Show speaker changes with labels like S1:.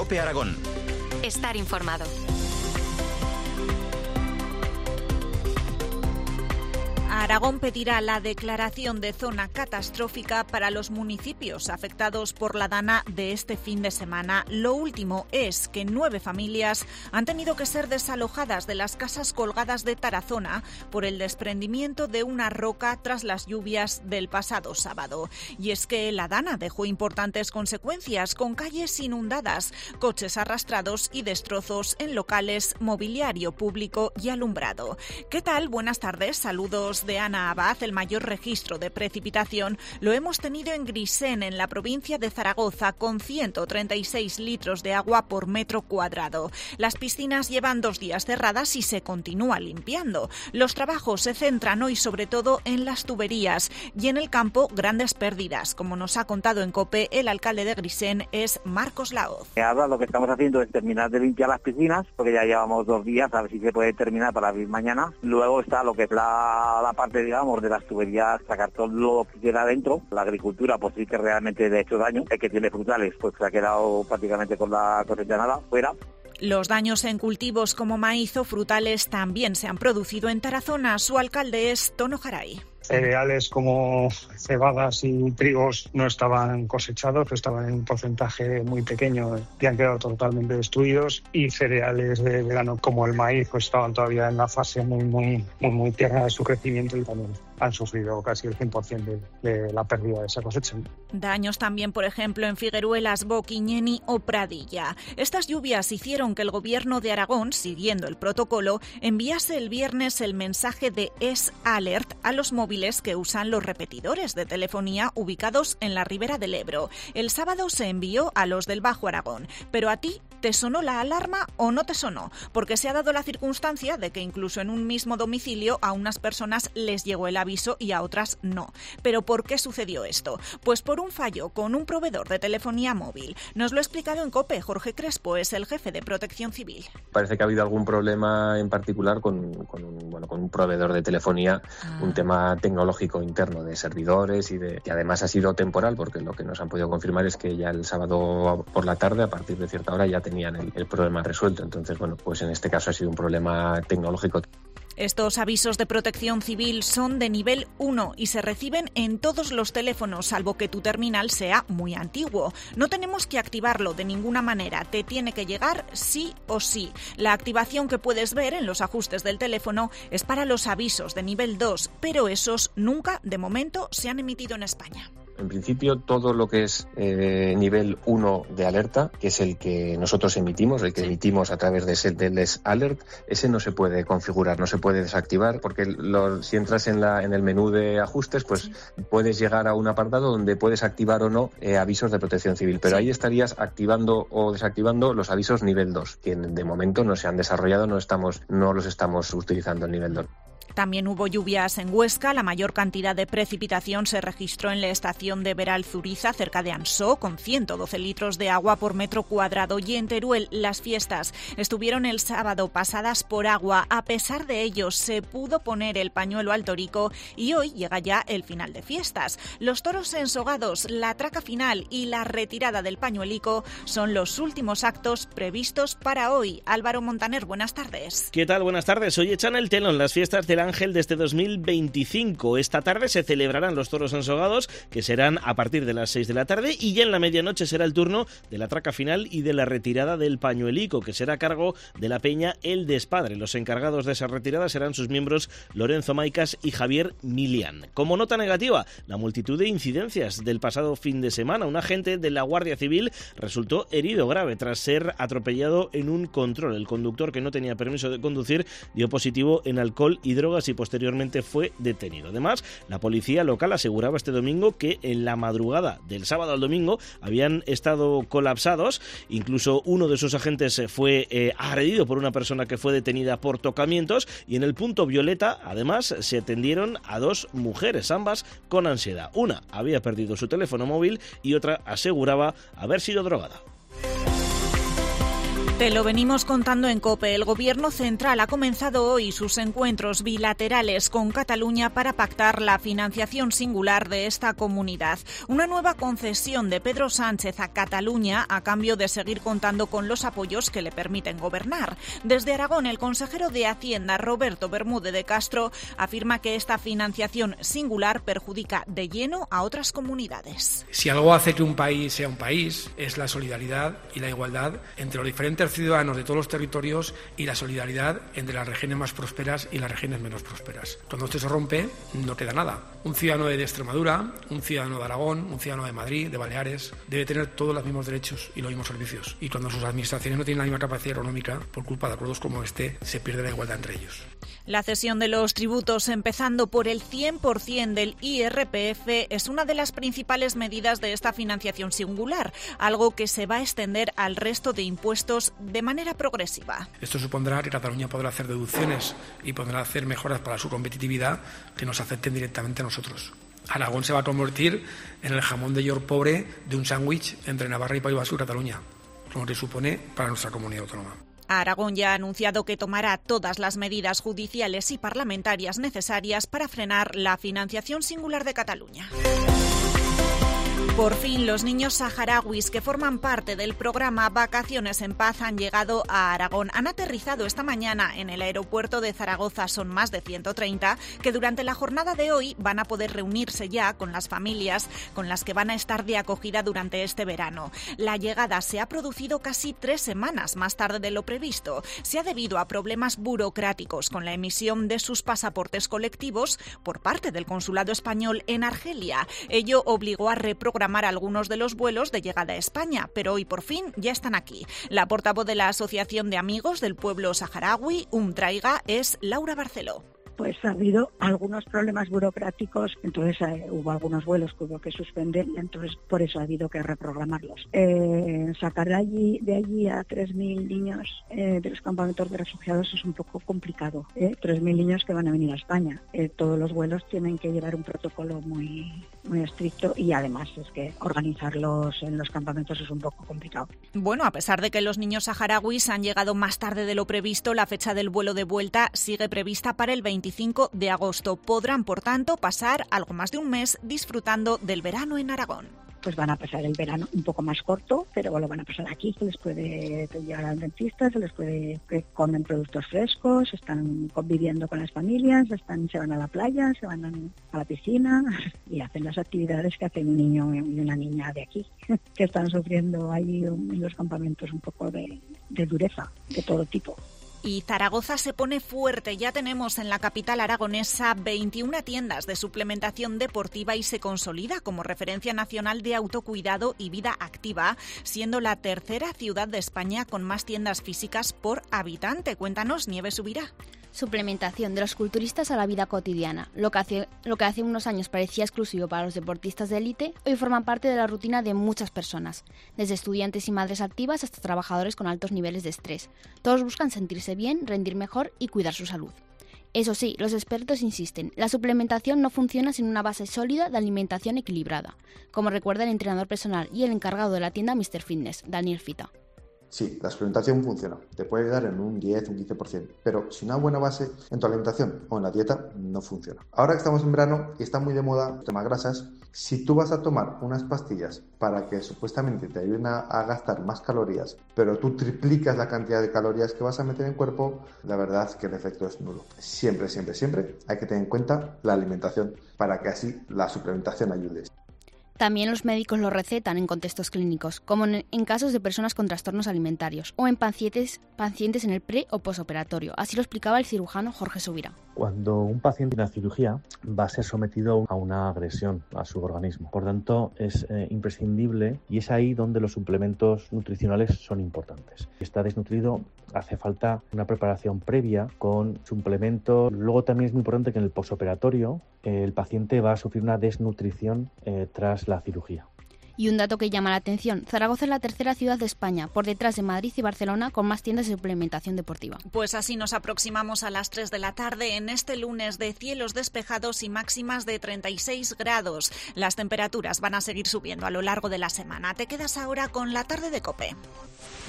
S1: COPE Aragón.
S2: Estar informado.
S3: Aragón pedirá la declaración de zona catastrófica para los municipios afectados por la dana de este fin de semana. Lo último es que 9 familias han tenido que ser desalojadas de las casas colgadas de Tarazona por el desprendimiento de una roca tras las lluvias del pasado sábado. Y es que la dana dejó importantes consecuencias, con calles inundadas, coches arrastrados y destrozos en locales, mobiliario público y alumbrado. ¿Qué tal? Buenas tardes, saludos de Ana Abad. El mayor registro de precipitación lo hemos tenido en Grisén, en la provincia de Zaragoza, con 136 litros de agua por metro cuadrado. Las piscinas llevan 2 días cerradas y se continúa limpiando. Los trabajos se centran hoy sobre todo en las tuberías y en el campo grandes pérdidas. Como nos ha contado en COPE el alcalde de Grisén, es Marcos Laoz.
S4: Ahora lo que estamos haciendo es terminar de limpiar las piscinas, porque ya llevamos 2 días, a ver si se puede terminar para abrir mañana. Luego está lo que es la parte, digamos, de las tuberías, sacar todo lo que queda dentro. La agricultura, pues sí que realmente le ha hecho daño. El que tiene frutales, pues se ha quedado prácticamente con la cosecha nada fuera.
S3: Los daños en cultivos como maíz o frutales también se han producido en Tarazona. Su alcalde es Tono Jaray.
S5: Cereales como cebadas y trigos no estaban cosechados, estaban en un porcentaje muy pequeño y han quedado totalmente destruidos, y cereales de verano como el maíz pues estaban todavía en la fase muy tierna de su crecimiento y también han sufrido casi el 100% de la pérdida de esa cosecha.
S3: Daños también, por ejemplo, en Figueruelas, Boquiñeni o Pradilla. Estas lluvias hicieron que el Gobierno de Aragón, siguiendo el protocolo, enviase el viernes el mensaje de S-Alert a los móviles que usan los repetidores de telefonía ubicados en la ribera del Ebro. El sábado se envió a los del Bajo Aragón. Pero a ti, ¿te sonó la alarma o no te sonó? Porque se ha dado la circunstancia de que incluso en un mismo domicilio a unas personas les llegó el aviso y a otras no. ¿Pero por qué sucedió esto? Pues por un fallo con un proveedor de telefonía móvil. Nos lo ha explicado en COPE Jorge Crespo, es el jefe de Protección Civil.
S6: Parece que ha habido algún problema en particular con un proveedor de telefonía, un tema tecnológico interno de servidores y que además ha sido temporal, porque lo que nos han podido confirmar es que ya el sábado por la tarde, a partir de cierta hora, ya tenían el problema resuelto. Entonces, pues en este caso ha sido un problema tecnológico.
S3: Estos avisos de protección civil son de nivel 1 y se reciben en todos los teléfonos, salvo que tu terminal sea muy antiguo. No tenemos que activarlo de ninguna manera, te tiene que llegar sí o sí. La activación que puedes ver en los ajustes del teléfono es para los avisos de nivel 2, pero esos nunca, de momento, se han emitido en España.
S6: En principio, todo lo que es nivel 1 de alerta, que es el que nosotros emitimos, el que emitimos a través del S-Alert, ese no se puede configurar, no se puede desactivar, porque si entras en el menú de ajustes, pues puedes llegar a un apartado donde puedes activar o no avisos de protección civil, pero ahí estarías activando o desactivando los avisos nivel 2, que de momento no se han desarrollado, no los estamos utilizando en nivel 2.
S3: También hubo lluvias en Huesca. La mayor cantidad de precipitación se registró en la estación de Veral-Zuriza, cerca de Ansó, con 112 litros de agua por metro cuadrado. Y en Teruel, las fiestas estuvieron el sábado pasadas por agua. A pesar de ello, se pudo poner el pañuelo al torico y hoy llega ya el final de fiestas. Los toros ensogados, la traca final y la retirada del pañuelico son los últimos actos previstos para hoy. Álvaro Montaner, buenas tardes.
S7: ¿Qué tal? Buenas tardes. Hoy echan el telón las fiestas del Ángel de este 2025. Esta tarde se celebrarán los toros ensogados, que serán a partir de las 6 de la tarde, y ya en la medianoche será el turno de la traca final y de la retirada del pañuelico, que será a cargo de la peña El Despadre. Los encargados de esa retirada serán sus miembros Lorenzo Maicas y Javier Milián. Como nota negativa, la multitud de incidencias del pasado fin de semana. Un agente de la Guardia Civil resultó herido grave tras ser atropellado en un control. El conductor, que no tenía permiso de conducir, dio positivo en alcohol y drogas y posteriormente fue detenido. Además, la policía local aseguraba este domingo que en la madrugada del sábado al domingo habían estado colapsados. Incluso uno de sus agentes fue agredido por una persona que fue detenida por tocamientos, y en el punto Violeta, además, se atendieron a 2 mujeres, ambas con ansiedad. Una había perdido su teléfono móvil y otra aseguraba haber sido drogada.
S3: Te lo venimos contando en COPE. El Gobierno central ha comenzado hoy sus encuentros bilaterales con Cataluña para pactar la financiación singular de esta comunidad. Una nueva concesión de Pedro Sánchez a Cataluña a cambio de seguir contando con los apoyos que le permiten gobernar. Desde Aragón, el consejero de Hacienda, Roberto Bermúdez de Castro, afirma que esta financiación singular perjudica de lleno a otras comunidades.
S1: Si algo hace que un país sea un país, es la solidaridad y la igualdad entre los diferentes ciudadanos de todos los territorios y la solidaridad entre las regiones más prósperas y las regiones menos prósperas. Cuando esto se rompe, no queda nada. Un ciudadano de Extremadura, un ciudadano de Aragón, un ciudadano de Madrid, de Baleares, debe tener todos los mismos derechos y los mismos servicios. Y cuando sus administraciones no tienen la misma capacidad económica, por culpa de acuerdos como este, se pierde la igualdad entre ellos.
S3: La cesión de los tributos, empezando por el 100% del IRPF, es una de las principales medidas de esta financiación singular, algo que se va a extender al resto de impuestos de manera progresiva.
S1: Esto supondrá que Cataluña podrá hacer deducciones y podrá hacer mejoras para su competitividad que nos afecten directamente a nosotros. Aragón se va a convertir en el jamón de york pobre de un sándwich entre Navarra y País Vasco y Cataluña, lo que supone para nuestra comunidad autónoma.
S3: Aragón ya ha anunciado que tomará todas las medidas judiciales y parlamentarias necesarias para frenar la financiación singular de Cataluña. Por fin, los niños saharauis que forman parte del programa Vacaciones en Paz han llegado a Aragón. Han aterrizado esta mañana en el aeropuerto de Zaragoza. Son más de 130 que durante la jornada de hoy van a poder reunirse ya con las familias con las que van a estar de acogida durante este verano. La llegada se ha producido casi 3 semanas más tarde de lo previsto. Se ha debido a problemas burocráticos con la emisión de sus pasaportes colectivos por parte del Consulado Español en Argelia. Ello obligó a reprogramar algunos de los vuelos de llegada a España, pero hoy por fin ya están aquí. La portavoz de la Asociación de Amigos del Pueblo Saharaui, Traiga, es Laura Barceló.
S8: Pues ha habido algunos problemas burocráticos, entonces hubo algunos vuelos que hubo que suspender y entonces por eso ha habido que reprogramarlos. Sacar de allí a 3.000 niños de los campamentos de refugiados es un poco complicado. 3.000 niños que van a venir a España. Todos los vuelos tienen que llevar un protocolo muy estricto y además es que organizarlos en los campamentos es un poco complicado.
S3: Bueno, a pesar de que los niños saharauis han llegado más tarde de lo previsto, la fecha del vuelo de vuelta sigue prevista para el 25 de agosto. Podrán, por tanto, pasar algo más de un mes disfrutando del verano en Aragón.
S8: Pues van a pasar el verano un poco más corto, pero lo van a pasar aquí. Se les puede llevar al dentista, que comen productos frescos, están conviviendo con las familias, se van a la playa, se van a la piscina y hacen las actividades que hacen un niño y una niña de aquí, que están sufriendo ahí en los campamentos un poco de dureza de todo tipo.
S3: Y Zaragoza se pone fuerte. Ya tenemos en la capital aragonesa 21 tiendas de suplementación deportiva y se consolida como referencia nacional de autocuidado y vida activa, siendo la tercera ciudad de España con más tiendas físicas por habitante. Cuéntanos, Nieves Subirá.
S9: Suplementación de los culturistas a la vida cotidiana. Lo que hace unos años parecía exclusivo para los deportistas de élite, hoy forman parte de la rutina de muchas personas, desde estudiantes y madres activas hasta trabajadores con altos niveles de estrés. Todos buscan sentirse bien, rendir mejor y cuidar su salud. Eso sí, los expertos insisten, la suplementación no funciona sin una base sólida de alimentación equilibrada, como recuerda el entrenador personal y el encargado de la tienda Mr. Fitness, Daniel Fita.
S10: Sí, la suplementación funciona, te puede ayudar en un 10, un 15%, pero sin una buena base en tu alimentación o en la dieta no funciona. Ahora que estamos en verano y está muy de moda el tema grasas, si tú vas a tomar unas pastillas para que supuestamente te ayuden a gastar más calorías, pero tú triplicas la cantidad de calorías que vas a meter en el cuerpo, la verdad es que el efecto es nulo. Siempre hay que tener en cuenta la alimentación para que así la suplementación ayude.
S9: También los médicos lo recetan en contextos clínicos, como en casos de personas con trastornos alimentarios o en pacientes en el pre- o posoperatorio. Así lo explicaba el cirujano Jorge Subirá.
S11: Cuando un paciente en la cirugía va a ser sometido a una agresión a su organismo. Por tanto, es imprescindible y es ahí donde los suplementos nutricionales son importantes. Si está desnutrido, hace falta una preparación previa con suplementos. Luego también es muy importante que en el posoperatorio el paciente va a sufrir una desnutrición tras la cirugía.
S9: Y un dato que llama la atención, Zaragoza es la tercera ciudad de España, por detrás de Madrid y Barcelona, con más tiendas de suplementación deportiva.
S3: Pues así nos aproximamos a las 3 de la tarde en este lunes de cielos despejados y máximas de 36 grados. Las temperaturas van a seguir subiendo a lo largo de la semana. Te quedas ahora con la tarde de COPE.